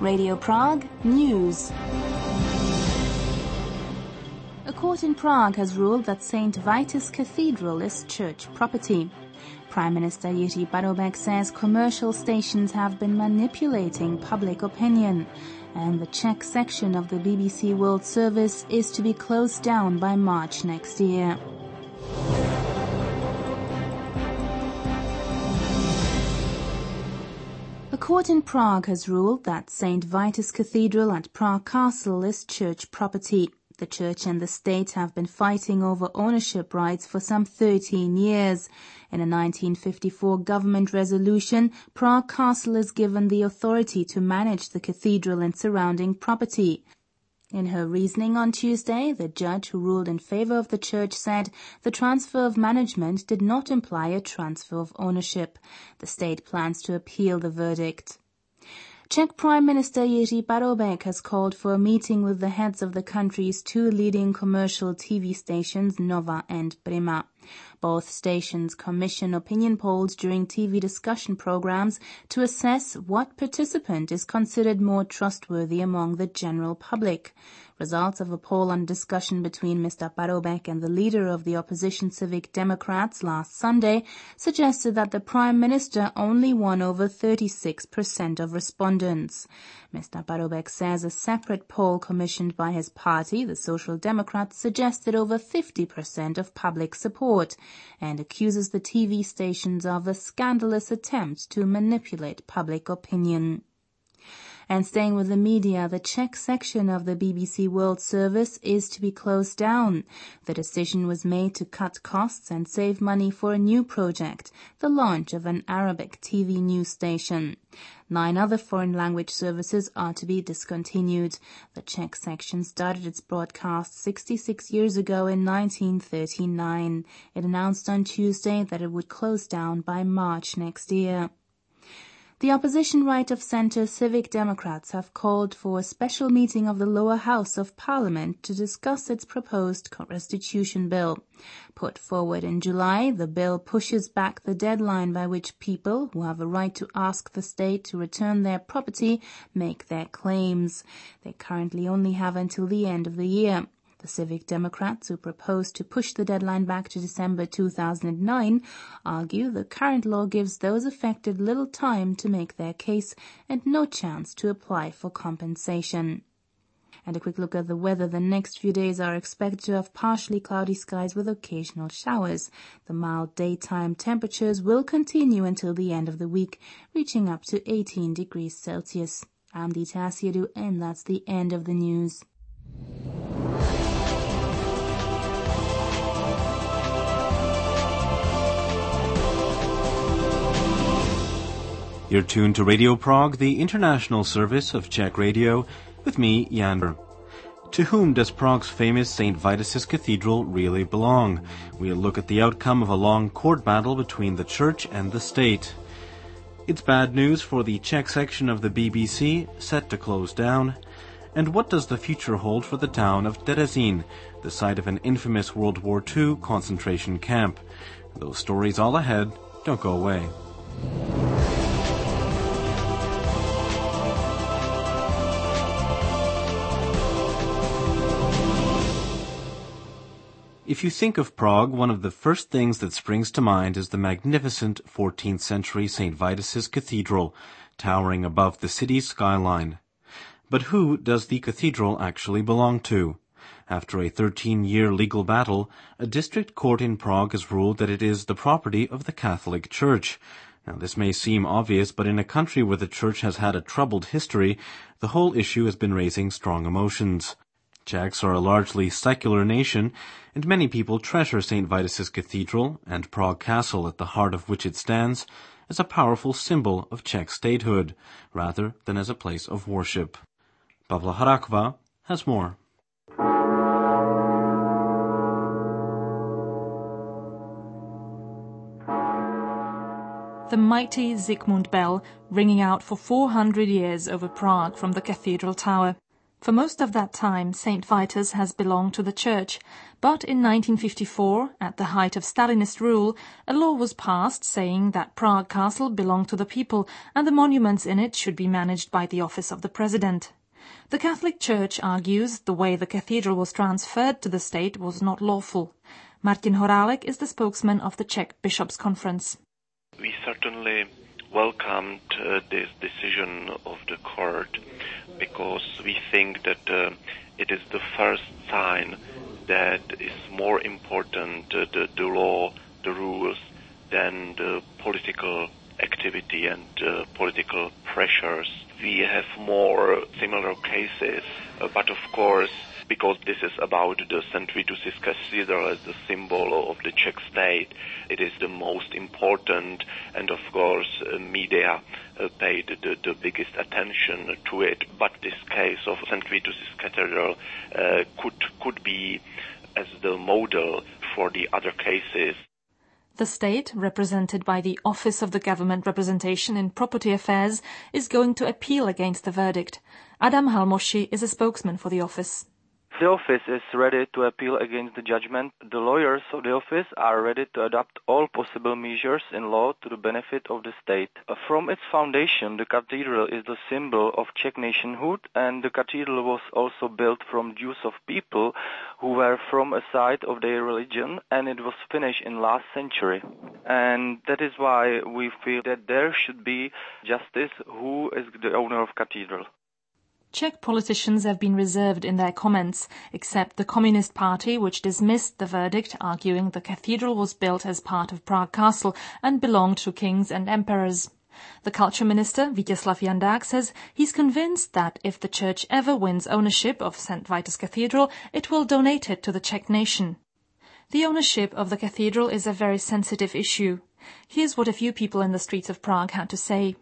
Radio Prague News. A court in Prague has ruled that St. Vitus Cathedral is church property. Prime Minister Jiří Paroubek says commercial stations have been manipulating public opinion, and the Czech section of the BBC World Service is to be closed down by March next year. A court in Prague has ruled that St. Vitus Cathedral at Prague Castle is church property. The church and the state have been fighting over ownership rights for some 13 years. In a 1954 government resolution, Prague Castle is given the authority to manage the cathedral and surrounding property. In her reasoning on Tuesday, the judge who ruled in favor of the church said the transfer of management did not imply a transfer of ownership. The state plans to appeal the verdict. Czech Prime Minister Jiří Paroubek has called for a meeting with the heads of the country's two leading commercial TV stations, Nova and Prima. Both stations commission opinion polls during TV discussion programs to assess what participant is considered more trustworthy among the general public. Results of a poll on discussion between Mr. Paroubek and the leader of the opposition Civic Democrats last Sunday suggested that the Prime Minister only won over 36% of respondents. Mr. Paroubek says a separate poll commissioned by his party, the Social Democrats, suggested over 50% of public support and accuses the TV stations of a scandalous attempt to manipulate public opinion. And staying with the media, the Czech section of the BBC World Service is to be closed down. The decision was made to cut costs and save money for a new project, the launch of an Arabic TV news station. 9 other foreign language services are to be discontinued. The Czech section started its broadcast 66 years ago in 1939. It announced on Tuesday that it would close down by March next year. The opposition right-of-centre Civic Democrats have called for a special meeting of the lower house of Parliament to discuss its proposed restitution bill. Put forward in July, the bill pushes back the deadline by which people who have a right to ask the state to return their property make their claims. They currently only have until the end of the year. The Civic Democrats, who propose to push the deadline back to December 2009, argue the current law gives those affected little time to make their case and no chance to apply for compensation. And a quick look at the weather. The next few days are expected to have partially cloudy skies with occasional showers. The mild daytime temperatures will continue until the end of the week, reaching up to 18 degrees Celsius. I'm Dita Asiadu, and that's the end of the news. You're tuned to Radio Prague, the international service of Czech radio, with me, Jan. To whom does Prague's famous St. Vitus Cathedral really belong? We'll look at the outcome of a long court battle between the church and the state. It's bad news for the Czech section of the BBC, set to close down. And what does the future hold for the town of Terezín, the site of an infamous World War II concentration camp? Those stories all ahead. Don't go away. If you think of Prague, one of the first things that springs to mind is the magnificent 14th century St. Vitus Cathedral, towering above the city's skyline. But who does the cathedral actually belong to? After a 13-year legal battle, a district court in Prague has ruled that it is the property of the Catholic Church. Now, this may seem obvious, but in a country where the Church has had a troubled history, the whole issue has been raising strong emotions. Czechs are a largely secular nation, and many people treasure St. Vitus Cathedral and Prague Castle, at the heart of which it stands, as a powerful symbol of Czech statehood, rather than as a place of worship. Pavla Harakva has more. The mighty Zikmund bell ringing out for 400 years over Prague from the cathedral tower. For most of that time, St. Vitus has belonged to the church, but in 1954, at the height of Stalinist rule, a law was passed saying that Prague Castle belonged to the people and the monuments in it should be managed by the office of the president. The Catholic Church argues the way the cathedral was transferred to the state was not lawful. Martin Horálek is the spokesman of the Czech Bishops' Conference. We certainly welcomed this decision of the court because we think that it is the first sign that is more important the law, the rules, than the political activity and political pressures. We have more similar cases, but of course, because this is about the St. Vitus's Cathedral as the symbol of the Czech state, it is the most important, and of course media paid the biggest attention to it. But this case of St. Vitus's Cathedral could be as the model for the other cases. The state, represented by the Office of the Government Representation in Property Affairs, is going to appeal against the verdict. Adam Halmoshi is a spokesman for the office. The office is ready to appeal against the judgment. The lawyers of the office are ready to adopt all possible measures in law to the benefit of the state. From its foundation, the cathedral is the symbol of Czech nationhood, and the cathedral was also built from Jews of people who were from a side of their religion, and it was finished in last century. And that is why we feel that there should be justice who is the owner of cathedral. Czech politicians have been reserved in their comments, except the Communist Party, which dismissed the verdict, arguing the cathedral was built as part of Prague Castle and belonged to kings and emperors. The culture minister, Vítězslav Jandák, says he's convinced that if the church ever wins ownership of St. Vitus Cathedral, it will donate it to the Czech nation. The ownership of the cathedral is a very sensitive issue. Here's what a few people in the streets of Prague had to say.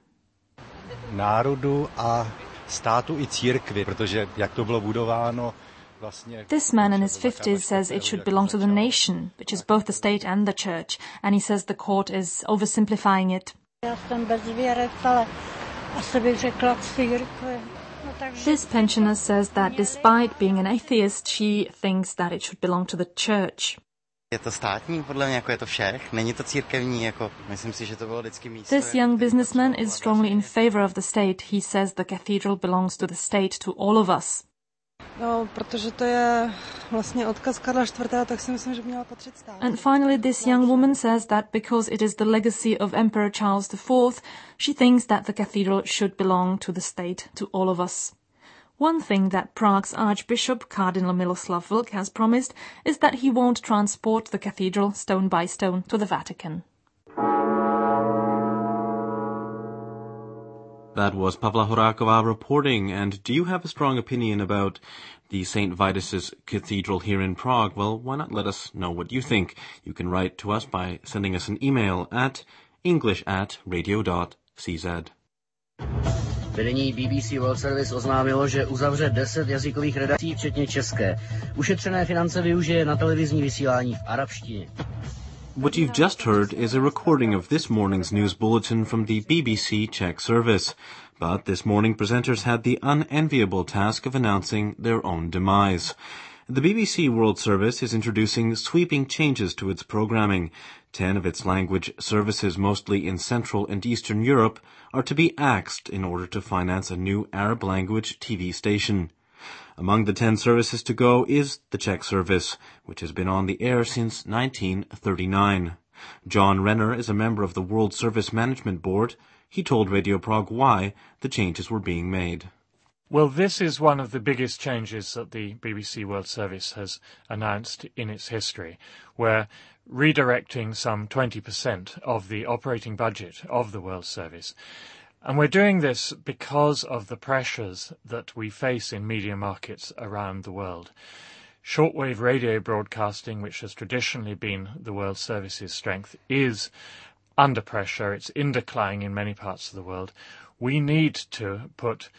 Národu a státu i církvi, protože jak to bylo budováno vlastně. This man in his 50s says it should belong to the nation, which is both the state and the church, and he says the court is oversimplifying it. This pensioner says that despite being an atheist, she thinks that it should belong to the church. Je to státní, podle mě, jako je to všech. Není to církevní, jako myslím si, že to bylo vždycky místo. This young businessman is strongly in favor of the state. He says the cathedral belongs to the state, to all of us. No, protože to je vlastně odkaz Karla IV., tak si myslím, že by měla patřit stát. And finally, this young woman says that because it is the legacy of Emperor Charles IV, she thinks that the cathedral should belong to the state, to all of us. One thing that Prague's Archbishop, Cardinal Miloslav Vlk, has promised is that he won't transport the cathedral stone by stone to the Vatican. That was Pavla Horáková reporting. And do you have a strong opinion about the St. Vitus's Cathedral here in Prague? Well, why not let us know what you think? You can write to us by sending us an email at english@radio.cz. Vedení BBC World Service oznámilo, že uzavře 10 jazykových redakcí, včetně české. Ušetřené finance využije na televizní vysílání v arabštině. What you've just heard is a recording of this morning's news bulletin from the BBC Czech service. But this morning presenters had the unenviable task of announcing their own demise. The BBC World Service is introducing sweeping changes to its programming. 10 of its language services, mostly in Central and Eastern Europe, are to be axed in order to finance a new Arab-language TV station. Among the 10 services to go is the Czech service, which has been on the air since 1939. John Renner is a member of the World Service Management Board. He told Radio Prague why the changes were being made. Well, this is one of the biggest changes that the BBC World Service has announced in its history. We're redirecting some 20% of the operating budget of the World Service. And we're doing this because of the pressures that we face in media markets around the world. Shortwave radio broadcasting, which has traditionally been the World Service's strength, is under pressure. It's in decline in many parts of the world. We need to put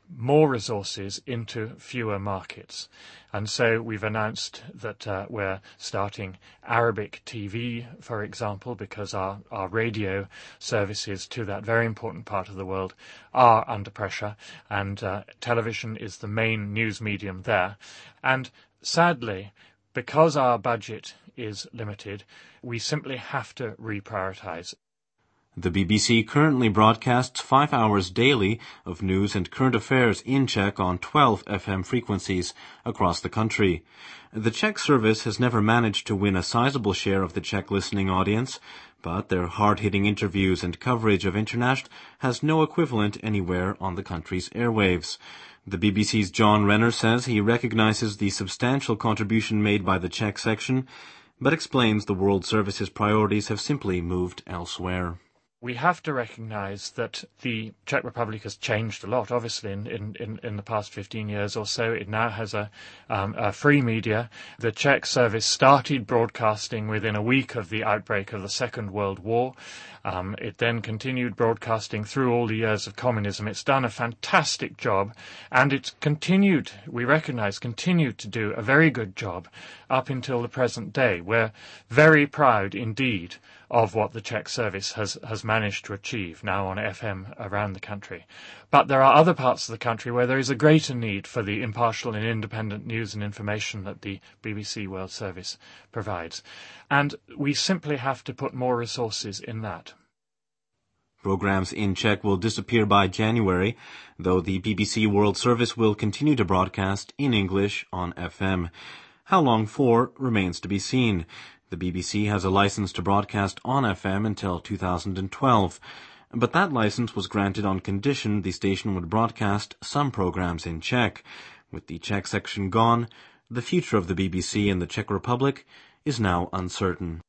more resources into fewer markets. And so we've announced that we're starting Arabic TV, for example, because our radio services to that very important part of the world are under pressure, and television is the main news medium there. And sadly, because our budget is limited, we simply have to reprioritize. The BBC currently broadcasts 5 hours daily of news and current affairs in Czech on 12 FM frequencies across the country. The Czech service has never managed to win a sizable share of the Czech listening audience, but their hard-hitting interviews and coverage of international has no equivalent anywhere on the country's airwaves. The BBC's John Renner says he recognizes the substantial contribution made by the Czech section, but explains the World Service's priorities have simply moved elsewhere. We have to recognize that the Czech Republic has changed a lot, obviously, in the past 15 years or so. It now has a free media. The Czech service started broadcasting within a week of the outbreak of the Second World War. It then continued broadcasting through all the years of communism. It's done a fantastic job, and it's continued to do a very good job up until the present day. We're very proud indeed of what the Czech service has managed to achieve now on FM around the country. But there are other parts of the country where there is a greater need for the impartial and independent news and information that the BBC World Service provides. And we simply have to put more resources in that. Programs in Czech will disappear by January, though the BBC World Service will continue to broadcast in English on FM. How long for remains to be seen. The BBC has a license to broadcast on FM until 2012, but that license was granted on condition the station would broadcast some programs in Czech. With the Czech section gone, the future of the BBC in the Czech Republic is now uncertain.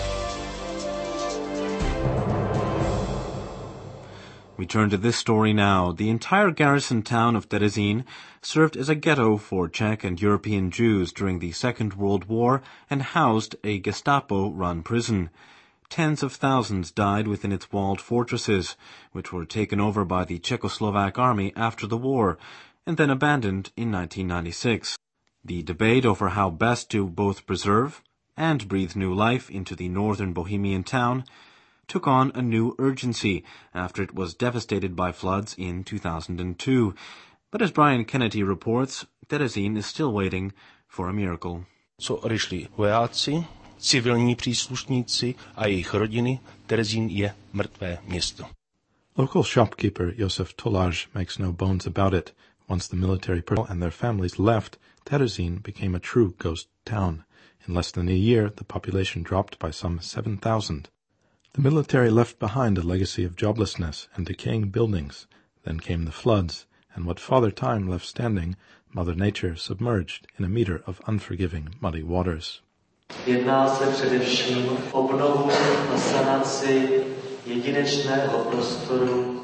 We turn to this story now. The entire garrison town of Terezín served as a ghetto for Czech and European Jews during the Second World War and housed a Gestapo-run prison. Tens of thousands died within its walled fortresses, which were taken over by the Czechoslovak army after the war, and then abandoned in 1996. The debate over how best to both preserve and breathe new life into the northern Bohemian town took on a new urgency after it was devastated by floods in 2002. But as Brian Kennedy reports, Terezín is still waiting for a miracle. Co odešli vojáci, civilní příslušníci a jejich rodiny, Terezín je mrtvé město. Local shopkeeper Josef Tolář makes no bones about it. Once the military personnel and their families left, Terezín became a true ghost town. In less than a year, the population dropped by some 7,000. The military left behind a legacy of joblessness and decaying buildings. Then came the floods, and what Father Time left standing, Mother Nature submerged in a meter of unforgiving muddy waters. Jedná se především o obnovu a sanaci jedinečného prostoru.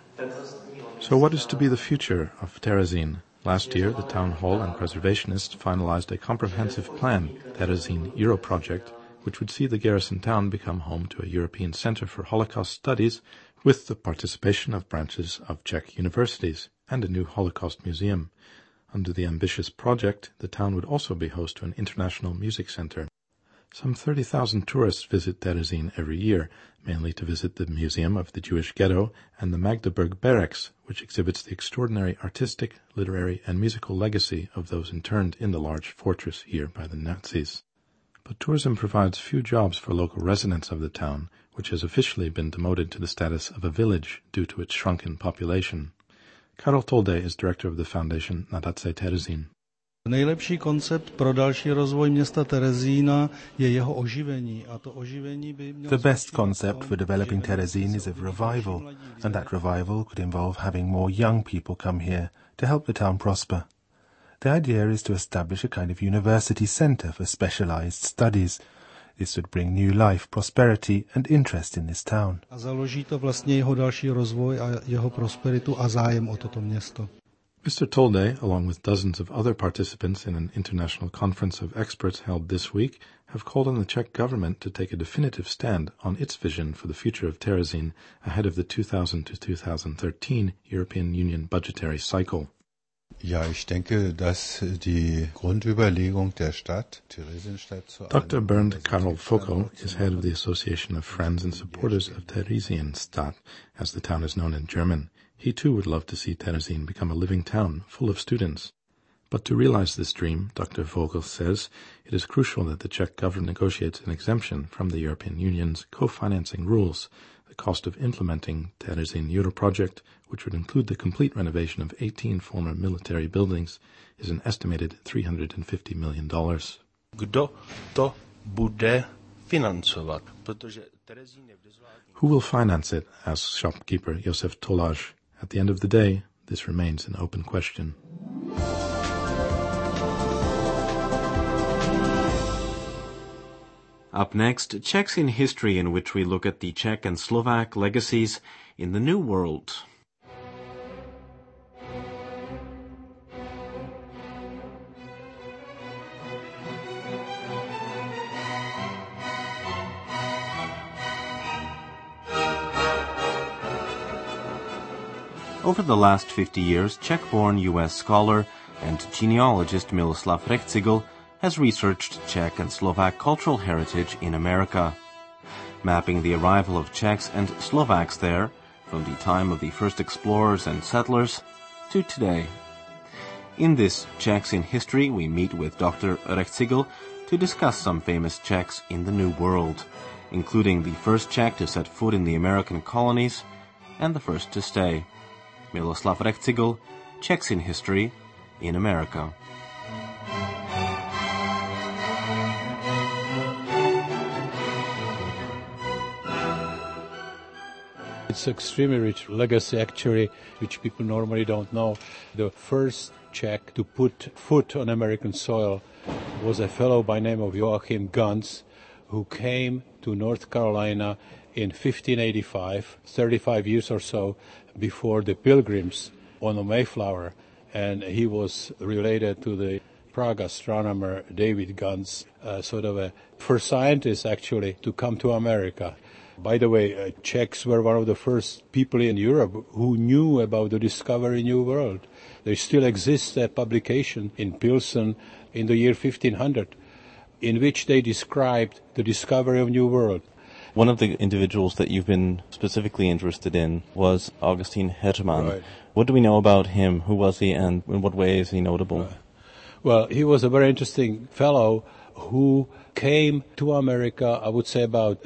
So what is to be the future of Terezín? Last year, the town hall and preservationists finalized a comprehensive plan, Terezín Euro Project, which would see the garrison town become home to a European Center for Holocaust Studies with the participation of branches of Czech universities and a new Holocaust museum. Under the ambitious project, the town would also be host to an international music center. Some 30,000 tourists visit Terezín every year, mainly to visit the Museum of the Jewish Ghetto and the Magdeburg Barracks, which exhibits the extraordinary artistic, literary, and musical legacy of those interned in the large fortress here by the Nazis. But tourism provides few jobs for local residents of the town, which has officially been demoted to the status of a village due to its shrunken population. Karol Tolde is director of the foundation Nadace Terezín. Nejlepší koncept pro další rozvoj města Terezína je jeho oživení, a to oživení by mělo... The best concept for developing Terezín is of revival, and that revival could involve having more young people come here to help the town prosper. The idea is to establish a kind of university center for specialized studies. This would bring new life, prosperity and interest in this town. A založí to vlastně jeho další rozvoj a jeho prosperitu a zájem o toto město. Mr. Tolde, along with dozens of other participants in an international conference of experts held this week, have called on the Czech government to take a definitive stand on its vision for the future of Terezín ahead of the 2000 to 2013 European Union budgetary cycle. Ja, ich denke, dass die Grundüberlegung der Stadt, Theresienstadt zu Dr. Bernd Karol Fockel is head of the Association of Friends and Supporters of Theresienstadt, as the town is known in German. He too would love to see Terezín become a living town, full of students. But to realize this dream, Dr. Vogel says, it is crucial that the Czech government negotiates an exemption from the European Union's co-financing rules. The cost of implementing Terezín Euro project, which would include the complete renovation of 18 former military buildings, is an estimated $350 million. Kdo to bude financovat? Protože Terezín je v dezolátní... Who will finance it, asks shopkeeper Josef Tolaj. At the end of the day, this remains an open question. Up next, Czechs in History, in which we look at the Czech and Slovak legacies in the New World. Over the last 50 years, Czech-born U.S. scholar and genealogist Miloslav Rechcigl has researched Czech and Slovak cultural heritage in America, mapping the arrival of Czechs and Slovaks there from the time of the first explorers and settlers to today. In this Czechs in History, we meet with Dr. Rechcigl to discuss some famous Czechs in the New World, including the first Czech to set foot in the American colonies and the first to stay. Miloslav Rechcigl, Czechs in History in America. It's an extremely rich legacy, actually, which people normally don't know. The first Czech to put foot on American soil was a fellow by name of Joachim Ganz, who came to North Carolina in 1585, 35 years or so before the Pilgrims on the Mayflower, and he was related to the Prague astronomer David Ganz, sort of a first scientist actually to come to America. By the way, Czechs were one of the first people in Europe who knew about the discovery of New World. There still exists a publication in Pilsen in the year 1500 in which they described the discovery of New World. One of the individuals that you've been specifically interested in was Augustin Heřman. Right. What do we know about him? Who was he, and in what way is he notable? Right. Well, he was a very interesting fellow who came to America, I would say about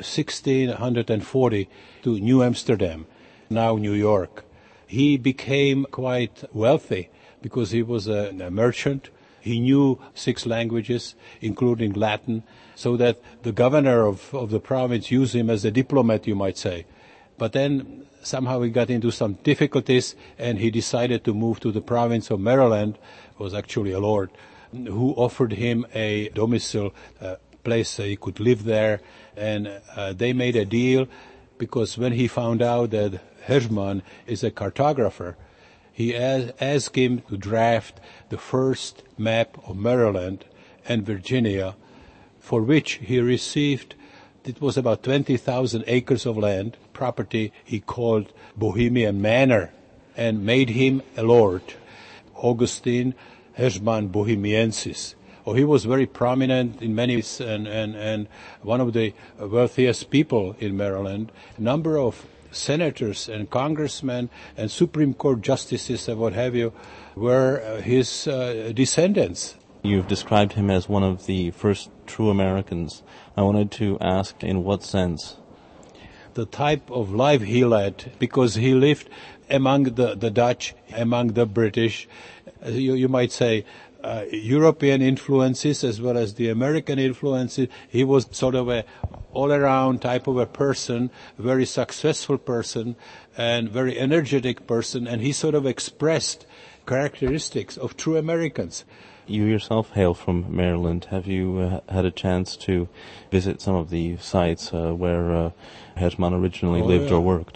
1640, to New Amsterdam, now New York. He became quite wealthy because he was a merchant. He knew 6 languages, including Latin, so that the governor of the province used him as a diplomat, you might say. But then somehow he got into some difficulties, and he decided to move to the province of Maryland. It was actually a lord who offered him a domicile, place he could live there, and they made a deal because when he found out that Heřman is a cartographer, he asked him to draft the first map of Maryland and Virginia, for which he received, it was about 20,000 acres of land, property he called Bohemian Manor, and made him a lord, Augustin Heřman Bohemiensis. Oh, he was very prominent in many ways and one of the wealthiest people in Maryland. A number of senators and congressmen and Supreme Court justices and what have you were his descendants. You've described him as one of the first true Americans. I wanted to ask, in what sense? The type of life he led, because he lived among the Dutch, among the British, you might say, European influences as well as the American influences. He was sort of a all-around type of a person, very successful person, and very energetic person, and he sort of expressed characteristics of true Americans. You yourself hail from Maryland. Have you had a chance to visit some of the sites where Heřman originally lived or worked?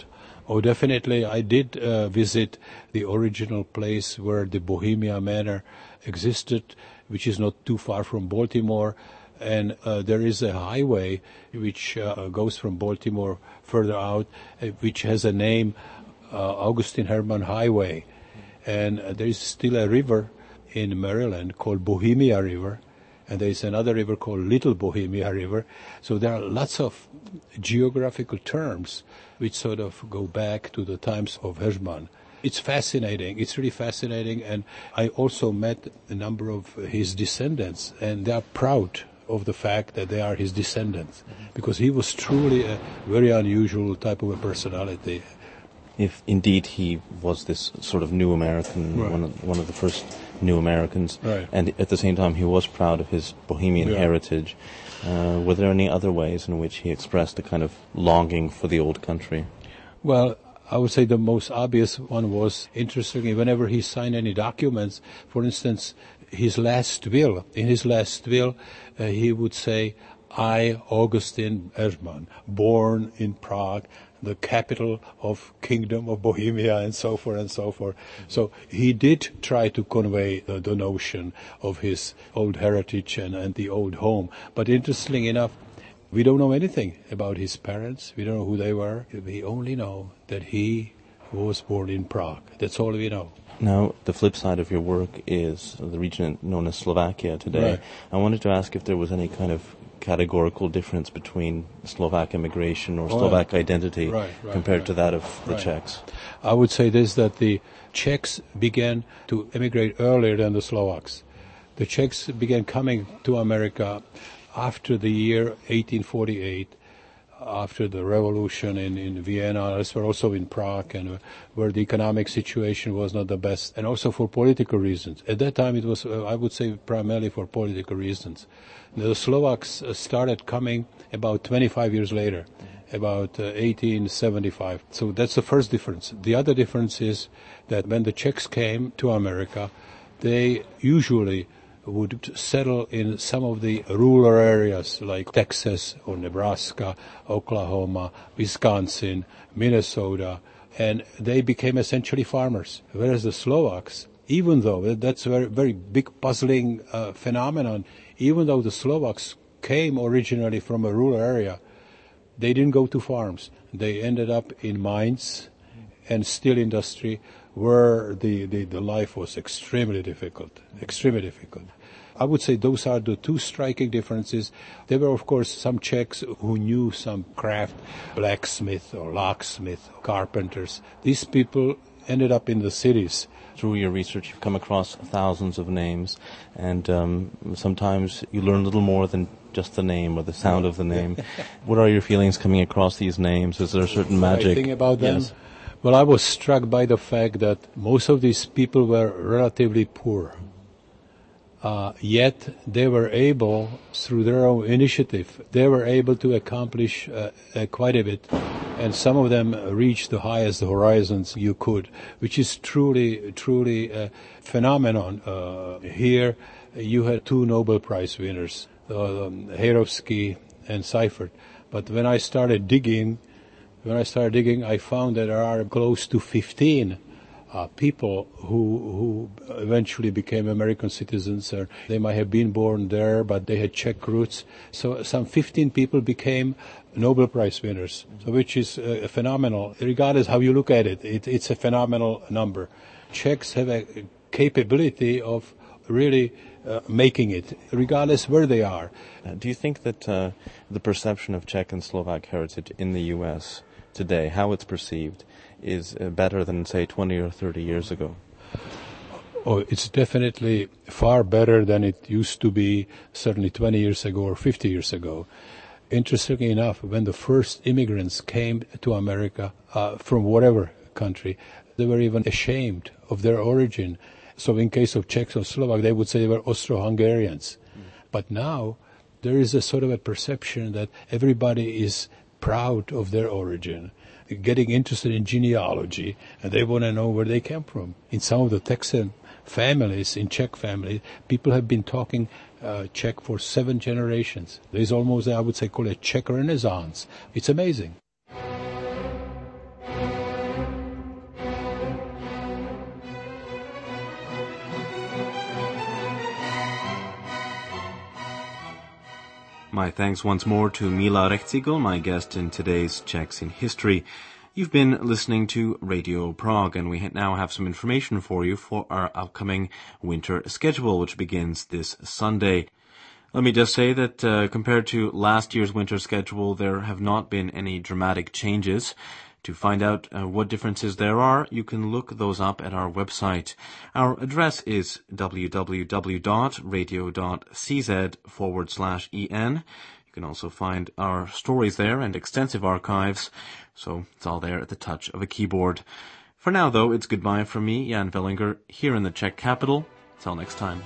Oh, definitely. I did visit the original place where the Bohemia Manor existed, which is not too far from Baltimore. And there is a highway which goes from Baltimore further out, which has a name, Augustine Hermann Highway. And there is still a river in Maryland called Bohemia River, and there is another river called Little Bohemia River. So there are lots of geographical terms which sort of go back to the times of Hermann. It's fascinating. It's really fascinating. And I also met a number of his descendants, and they are proud of the fact that they are his descendants, because he was truly a very unusual type of a personality. If indeed he was this sort of new American, right. one of the first new Americans, right. And at the same time he was proud of his Bohemian heritage, were there any other ways in which he expressed a kind of longing for the old country? Well, I would say the most obvious one was, interestingly, whenever he signed any documents, for instance, his last will, in his last will, he would say, I, Augustine Hermann, born in Prague, the capital of Kingdom of Bohemia, and so forth and so forth. So he did try to convey the notion of his old heritage and the old home. But interestingly enough, we don't know anything about his parents. We don't know who they were. We only know that he was born in Prague. That's all we know. Now, the flip side of your work is the region known as Slovakia today. Right. I wanted to ask if there was any kind of categorical difference between Slovak immigration or Slovak identity compared to that of the Czechs. I would say this, that the Czechs began to immigrate earlier than the Slovaks. The Czechs began coming to America after the year 1848, after the revolution in Vienna, as well also in Prague, and where the economic situation was not the best, and also for political reasons. At that time it was, I would say, primarily for political reasons. The Slovaks started coming about 25 years later, about 1875. So that's the first difference. The other difference is that when the Czechs came to America, they usually would settle in some of the rural areas like Texas or Nebraska, Oklahoma, Wisconsin, Minnesota, and they became essentially farmers. Whereas the Slovaks, even though that's a very, very big puzzling phenomenon, even though the Slovaks came originally from a rural area, they didn't go to farms. They ended up in mines and steel industry, where the life was extremely difficult. I would say those are the two striking differences. There were, of course, some Czechs who knew some craft, blacksmith or locksmith, carpenters. These people ended up in the cities. Through your research, you've come across thousands of names, and sometimes you learn a little more than just the name or the sound of the name. What are your feelings coming across these names? Is there a certain magic? Thing about them? Yes. Well, I was struck by the fact that most of these people were relatively poor. Yet they were able, through their own initiative, they were able to accomplish quite a bit. And some of them reached the highest horizons you could, which is truly a phenomenon. Here you had two Nobel Prize winners, Hayrovsky and Seifert. But when I started digging, I found that there are close to 15 people who eventually became American citizens. Or they might have been born there, but they had Czech roots. So some 15 people became Nobel Prize winners, so which is phenomenal. Regardless how you look at it, it's a phenomenal number. Czechs have a capability of really making it, regardless where they are. Do you think that the perception of Czech and Slovak heritage in the U.S. today, how it's perceived, is better than, say, 20 or 30 years ago? Oh, it's definitely far better than it used to be, certainly 20 years ago or 50 years ago. Interestingly enough, when the first immigrants came to America from whatever country, they were even ashamed of their origin. So in case of Czechs or Slovak, they would say they were Austro-Hungarians. But now there is a sort of a perception that everybody is proud of their origin, getting interested in genealogy, and they want to know where they came from. In some of the Texan families, in Czech families, people have been talking Czech for 7 generations. There is almost, I would say, called a Czech renaissance. It's amazing. My thanks once more to Mila Rechtzigel, my guest in today's Czechs in History. You've been listening to Radio Prague, and we now have some information for you for our upcoming winter schedule, which begins this Sunday. Let me just say that compared to last year's winter schedule, there have not been any dramatic changes. To find out what differences there are, you can look those up at our website. Our address is www.radio.cz/en. You can also find our stories there and extensive archives, so it's all there at the touch of a keyboard. For now, though, it's goodbye from me, Jan Vellinger, here in the Czech capital. Till next time.